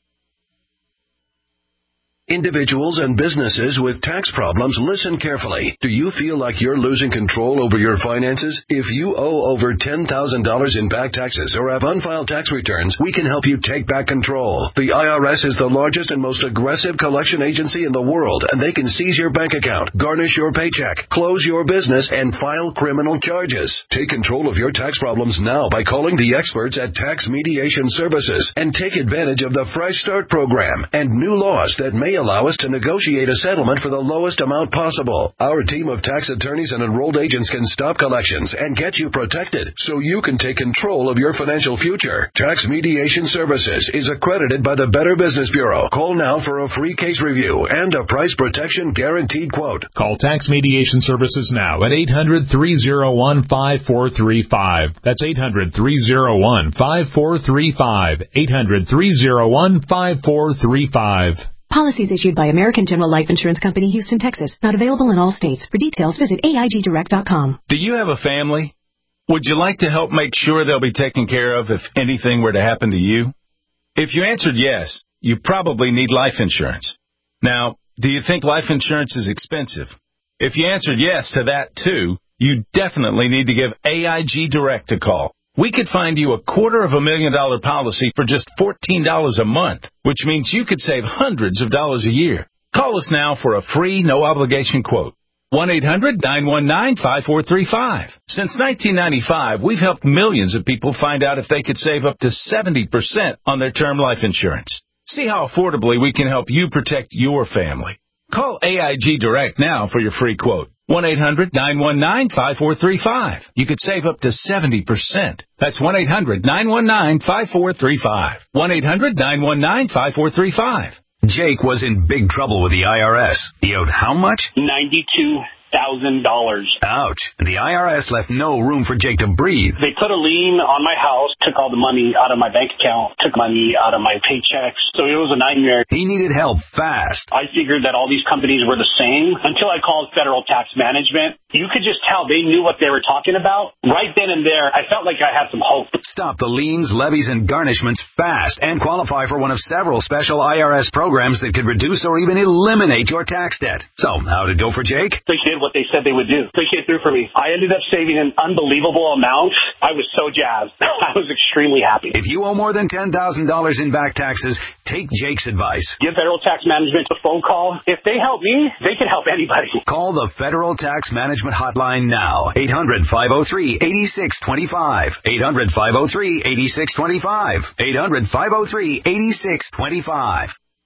Individuals and businesses with tax problems, listen carefully. Do you feel like you're losing control over your finances? If you owe over ten thousand dollars in back taxes or have unfiled tax returns, we can help you take back control. The I R S is the largest and most aggressive collection agency in the world, and they can seize your bank account, garnish your paycheck, close your business, and file criminal charges. Take control of your tax problems now by calling the experts at Tax Mediation Services and take advantage of the Fresh Start program and new laws that may allow us to negotiate a settlement for the lowest amount possible. Our team of tax attorneys and enrolled agents can stop collections and get you protected so you can take control of your financial future. Tax Mediation Services is accredited by the Better Business Bureau. Call now for a free case review and a price protection guaranteed quote. Call Tax Mediation Services now at eight hundred, three oh one, five four three five. That's eight hundred, three oh one, five four three five. eight hundred, three oh one, five four three five. Policies issued by American General Life Insurance Company, Houston, Texas. Not available in all states. For details, visit A I G direct dot com. Do you have a family? Would you like to help make sure they'll be taken care of if anything were to happen to you? If you answered yes, you probably need life insurance. Now, do you think life insurance is expensive? If you answered yes to that too, you definitely need to give A I G Direct a call. We could find you a quarter of a million dollar policy for just fourteen dollars a month, which means you could save hundreds of dollars a year. Call us now for a free, no-obligation quote. one eight hundred, nine one nine, five four three five. Since nineteen ninety-five, we've helped millions of people find out if they could save up to seventy percent on their term life insurance. See how affordably we can help you protect your family. Call A I G Direct now for your free quote. one eight hundred, nine one nine, five four three five. You could save up to seventy percent. That's one eight hundred, nine one nine, five four three five. one eight hundred, nine one nine, five four three five. Jake was in big trouble with the I R S. He owed how much? ninety-two thousand dollars. Ouch. The I R S left no room for Jake to breathe. They put a lien on my house, took all the money out of my bank account, took money out of my paychecks. So it was a nightmare. He needed help fast. I figured that all these companies were the same until I called Federal Tax Management. You could just tell they knew what they were talking about. Right then and there, I felt like I had some hope. Stop the liens, levies, and garnishments fast and qualify for one of several special I R S programs that could reduce or even eliminate your tax debt. So, how'd it go for Jake? They did what they said they would do. They came through for me. I ended up saving an unbelievable amount. I was so jazzed. I was extremely happy. If you owe more than ten thousand dollars in back taxes, take Jake's advice. Give Federal Tax Management a phone call. If they help me, they can help anybody. Call the Federal Tax Management Hotline now. eight hundred, five oh three, eight six two five. eight hundred, five oh three, eight six two five. eight hundred, five oh three, eight six two five.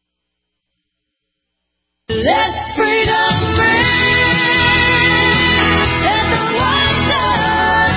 Let freedom ring. Let the white dove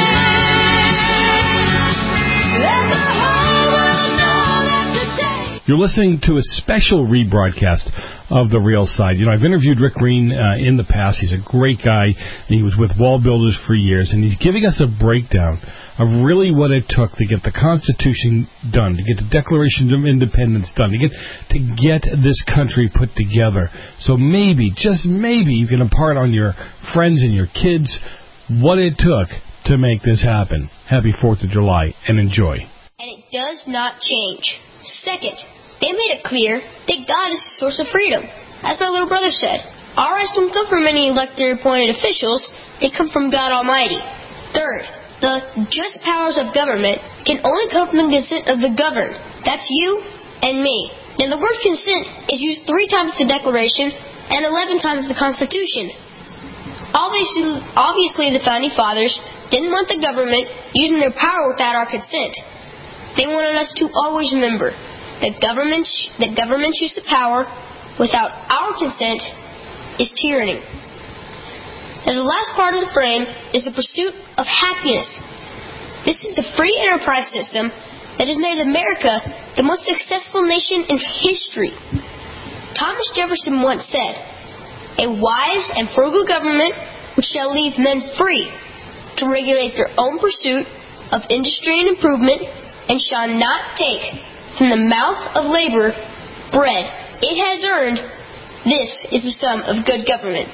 sing. Let the whole world know that today. You're listening to a special rebroadcast of The Real Side. You know, I've interviewed Rick Green uh, in the past. He's a great guy. He was with Wall Builders for years, and he's giving us a breakdown of really what it took to get the Constitution done, to get the Declaration of Independence done, to get to get this country put together. So maybe, just maybe, you can impart on your friends and your kids what it took to make this happen. Happy fourth of July, and enjoy. And it does not change. Second, they made it clear that God is the source of freedom. As my little brother said, our rights don't come from any elected or appointed officials. They come from God Almighty. Third, the just powers of government can only come from the consent of the governed. That's you and me. Now, the word consent is used three times in the Declaration and eleven times in the Constitution. Obviously, obviously, the Founding Fathers didn't want the government using their power without our consent. They wanted us to always remember that government's, that government's use of power without our consent is tyranny. And the last part of the frame is the pursuit of happiness. This is the free enterprise system that has made America the most successful nation in history. Thomas Jefferson once said, "A wise and frugal government which shall leave men free to regulate their own pursuit of industry and improvement, and shall not take from the mouth of labor bread it has earned, this is the sum of good government."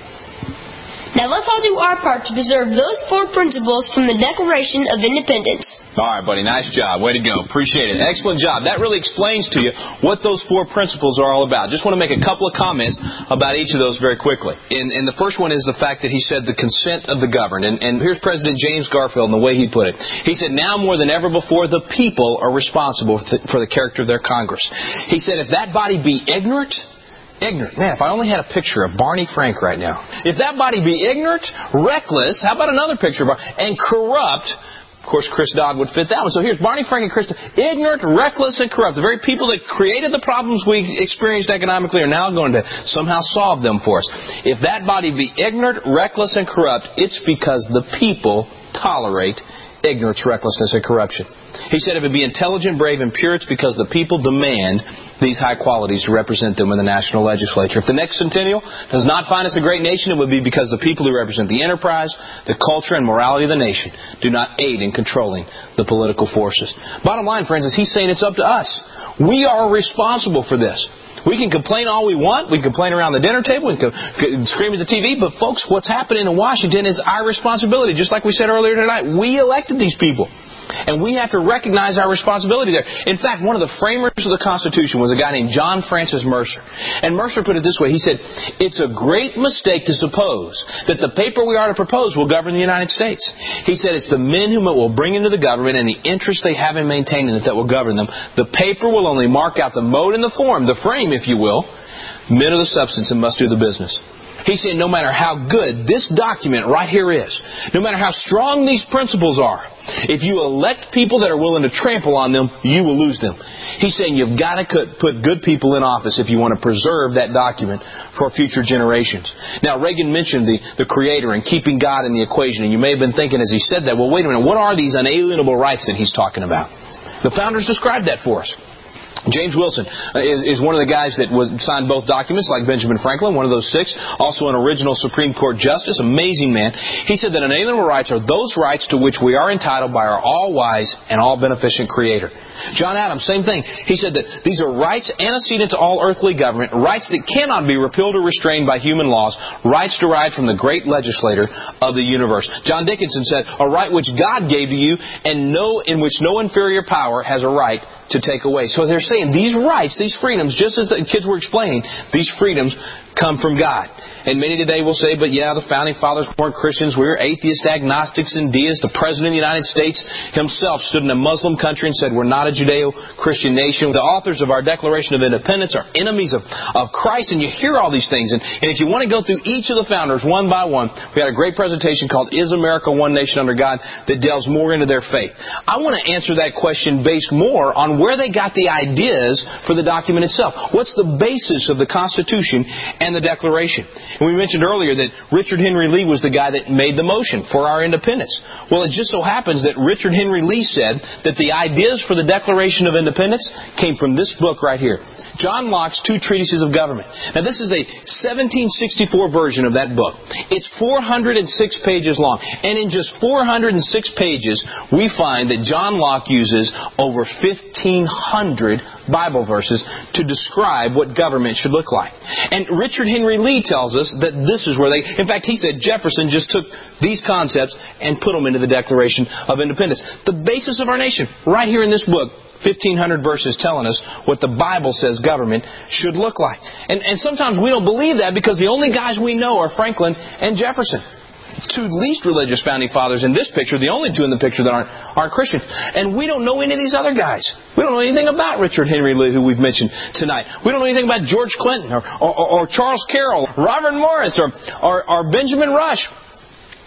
Now let's all do our part to preserve those four principles from the Declaration of Independence. All right, buddy. Nice job. Way to go. Appreciate it. Excellent job. That really explains to you what those four principles are all about. Just want to make a couple of comments about each of those very quickly. And, and the first one is the fact that he said the consent of the governed. And, and here's President James Garfield and the way he put it. He said, now more than ever before, the people are responsible for the character of their Congress. He said, if that body be ignorant, ignorant. Man, if I only had a picture of Barney Frank right now. If that body be ignorant, reckless, how about another picture of Barney, and corrupt? Of course, Chris Dodd would fit that one. So here's Barney Frank and Chris Dodd. Ignorant, reckless, and corrupt. The very people that created the problems we experienced economically are now going to somehow solve them for us. If that body be ignorant, reckless, and corrupt, it's because the people tolerate ignorance, recklessness, and corruption. He said if it be intelligent, brave, and pure, it's because the people demand these high qualities to represent them in the national legislature. If the next centennial does not find us a great nation, it would be because the people who represent the enterprise, the culture, and morality of the nation do not aid in controlling the political forces. Bottom line, friends, is he's saying it's up to us. We are responsible for this. We can complain all we want. We can complain around the dinner table. We can scream at the T V. But, folks, what's happening in Washington is our responsibility. Just like we said earlier tonight, we elected these people. And we have to recognize our responsibility there. In fact, one of the framers of the Constitution was a guy named John Francis Mercer. And Mercer put it this way. He said, it's a great mistake to suppose that the paper we are to propose will govern the United States. He said it's the men whom it will bring into the government and the interest they have in maintaining it that will govern them. The paper will only mark out the mode and the form, the frame, if you will. Men are the substance and must do the business. He said no matter how good this document right here is, no matter how strong these principles are, if you elect people that are willing to trample on them, you will lose them. He's saying you've got to put good people in office if you want to preserve that document for future generations. Now, Reagan mentioned the, the Creator and keeping God in the equation, and you may have been thinking as he said that, well, wait a minute, what are these unalienable rights that he's talking about? The founders described that for us. James Wilson is one of the guys that signed both documents, like Benjamin Franklin, one of those six, also an original Supreme Court justice, amazing man. He said that unalienable rights are those rights to which we are entitled by our all-wise and all-beneficent Creator. John Adams, same thing. He said that these are rights antecedent to all earthly government, rights that cannot be repealed or restrained by human laws, rights derived from the great legislator of the universe. John Dickinson said, a right which God gave to you and no, in which no inferior power has a right to take away. So they're saying these rights, these freedoms, just as the kids were explaining, these freedoms come from God. And many today will say, but yeah, the Founding Fathers weren't Christians. We were atheists, agnostics, and deists. The President of the United States himself stood in a Muslim country and said, we're not a Judeo-Christian nation. The authors of our Declaration of Independence are enemies of, of Christ. And you hear all these things. And, and if you want to go through each of the founders one by one, we had a great presentation called Is America One Nation Under God that delves more into their faith. I want to answer that question based more on where they got the ideas for the document itself. What's the basis of the Constitution and the Declaration? And we mentioned earlier that Richard Henry Lee was the guy that made the motion for our independence. Well, it just so happens that Richard Henry Lee said that the ideas for the Declaration of Independence came from this book right here, John Locke's Two Treatises of Government. Now, this is a seventeen sixty-four version of that book. It's four hundred six pages long. And in just four hundred six pages, we find that John Locke uses over fifteen hundred Bible verses to describe what government should look like. And Richard Henry Lee tells us that this is where they... In fact, he said Jefferson just took these concepts and put them into the Declaration of Independence. The basis of our nation, right here in this book, fifteen hundred verses telling us what the Bible says government should look like. And, and sometimes we don't believe that because the only guys we know are Franklin and Jefferson. Two least religious founding fathers in this picture, the only two in the picture that aren't, aren't Christians. And we don't know any of these other guys. We don't know anything about Richard Henry Lee, who we've mentioned tonight. We don't know anything about George Clinton or, or, or Charles Carroll, Robert Morris, or, or, or Benjamin Rush.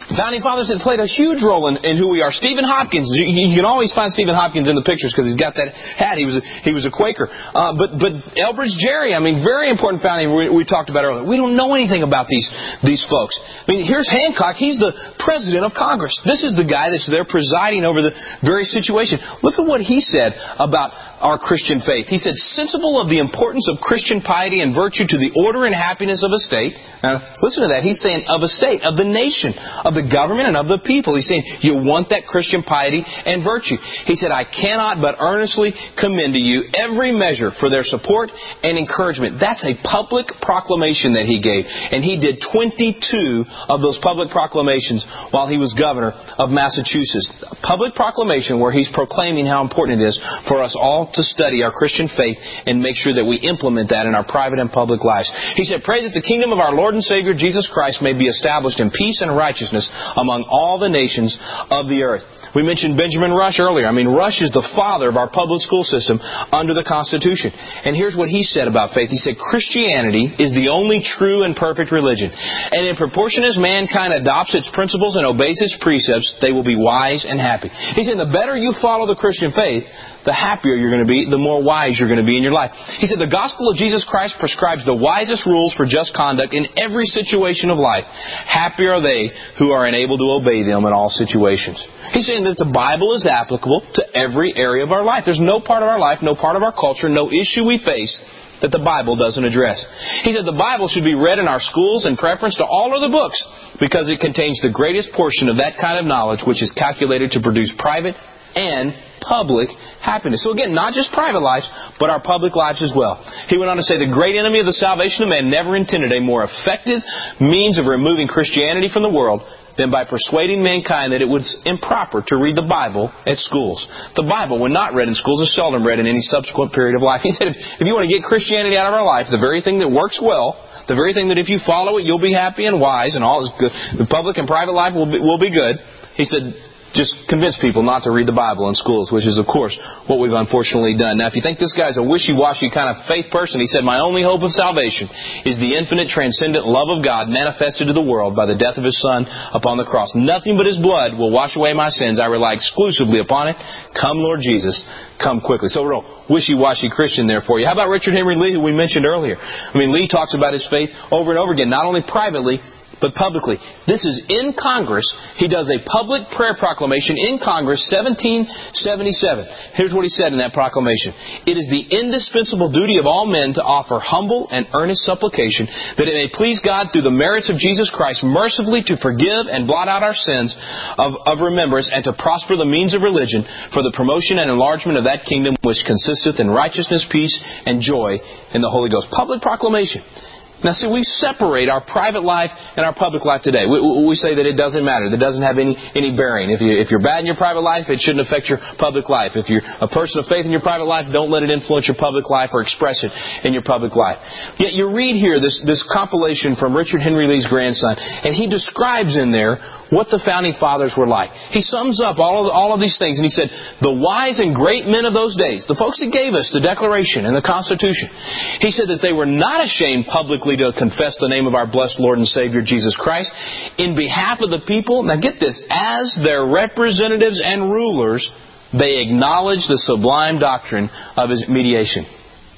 Founding fathers had played a huge role in, in who we are. Stephen Hopkins, you, you can always find Stephen Hopkins in the pictures because he's got that hat. He was a, he was a Quaker. Uh, but but Elbridge Gerry, I mean, very important founding we, we talked about earlier. We don't know anything about these these folks. I mean, here's Hancock. He's the president of Congress. This is the guy that's there presiding over the very situation. Look at what he said about our Christian faith. He said, sensible of the importance of Christian piety and virtue to the order and happiness of a state. Now, listen to that. He's saying of a state, of the nation, of the government and of the people. He's saying you want that Christian piety and virtue. He said, I cannot but earnestly commend to you every measure for their support and encouragement. That's a public proclamation that he gave. And he did twenty-two of those public proclamations while he was governor of Massachusetts. A public proclamation where he's proclaiming how important it is for us all to study our Christian faith and make sure that we implement that in our private and public lives. He said, pray that the kingdom of our Lord and Savior Jesus Christ may be established in peace and righteousness among all the nations of the earth. We mentioned Benjamin Rush earlier. I mean, Rush is the father of our public school system under the Constitution. And here's what he said about faith. He said, Christianity is the only true and perfect religion. And in proportion as mankind adopts its principles and obeys its precepts, they will be wise and happy. He said, the better you follow the Christian faith, the happier you're going to be, the more wise you're going to be in your life. He said, the gospel of Jesus Christ prescribes the wisest rules for just conduct in every situation of life. Happy are they who are enabled to obey them in all situations. He's saying that the Bible is applicable to every area of our life. There's no part of our life, no part of our culture, no issue we face that the Bible doesn't address. He said the Bible should be read in our schools in preference to all other books because it contains the greatest portion of that kind of knowledge which is calculated to produce private and public happiness. So again, not just private lives, but our public lives as well. He went on to say the great enemy of the salvation of man never intended a more effective means of removing Christianity from the world than by persuading mankind that it was improper to read the Bible at schools. The Bible, when not read in schools, is seldom read in any subsequent period of life. He said, if, if you want to get Christianity out of our life, the very thing that works well, the very thing that if you follow it, you'll be happy and wise, and all is good, the public and private life will be, will be good. He said, just convince people not to read the Bible in schools, which is, of course, what we've unfortunately done. Now, if you think this guy's a wishy-washy kind of faith person, he said, my only hope of salvation is the infinite, transcendent love of God manifested to the world by the death of His Son upon the cross. Nothing but His blood will wash away my sins. I rely exclusively upon it. Come, Lord Jesus, come quickly. So, we're a wishy-washy Christian there for you. How about Richard Henry Lee, who we mentioned earlier? I mean, Lee talks about his faith over and over again, not only privately, but publicly. This is in Congress. He does a public prayer proclamation in Congress, seventeen seventy-seven. Here's what he said in that proclamation. It is the indispensable duty of all men to offer humble and earnest supplication that it may please God through the merits of Jesus Christ mercifully to forgive and blot out our sins of, of remembrance and to prosper the means of religion for the promotion and enlargement of that kingdom which consisteth in righteousness, peace, and joy in the Holy Ghost. Public proclamation. Now, see, we separate our private life and our public life today. We, we say that it doesn't matter. That doesn't have any, any bearing. If, you, if you're bad in your private life, it shouldn't affect your public life. If you're a person of faith in your private life, don't let it influence your public life or express it in your public life. Yet you read here this, this compilation from Richard Henry Lee's grandson, and he describes in there what the Founding Fathers were like. He sums up all of, all of these things, and he said, the wise and great men of those days, the folks that gave us the Declaration and the Constitution, he said that they were not ashamed publicly to confess the name of our blessed Lord and Savior Jesus Christ in behalf of the people. Now get this, as their representatives and rulers, they acknowledged the sublime doctrine of His mediation.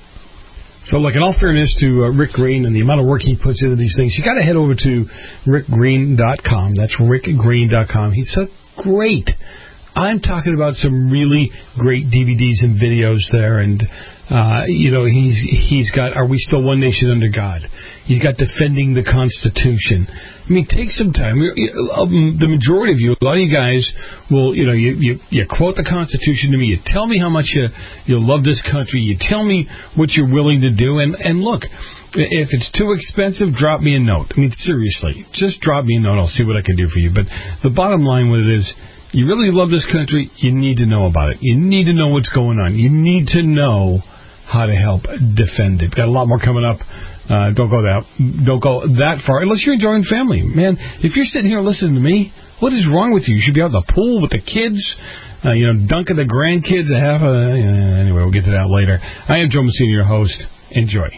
So, look, in all fairness to uh, Rick Green and the amount of work he puts into these things, you got to head over to rick green dot com. That's rick green dot com. He's so great. I'm talking about some really great D V Ds and videos there, and uh, you know, he's he's got Are We Still One Nation Under God? He's got Defending the Constitution. I mean, take some time. The majority of you, a lot of you guys will, you know, you, you, you quote the Constitution to me. You tell me how much you, you love this country. You tell me what you're willing to do. And, and look, if it's too expensive, drop me a note. I mean, seriously, just drop me a note. I'll see what I can do for you. But the bottom line with it is, you really love this country, you need to know about it. You need to know what's going on. You need to know how to help defend it. Got a lot more coming up. Uh, don't go that don't go that far unless you're enjoying family. Man, if you're sitting here listening to me, what is wrong with you? You should be out in the pool with the kids, uh, you know, dunking the grandkids a half a... Uh, anyway, we'll get to that later. I am Joe Messina, your host. Enjoy.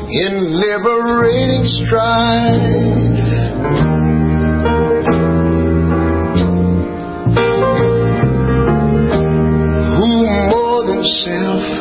in liberating strife. Who more than self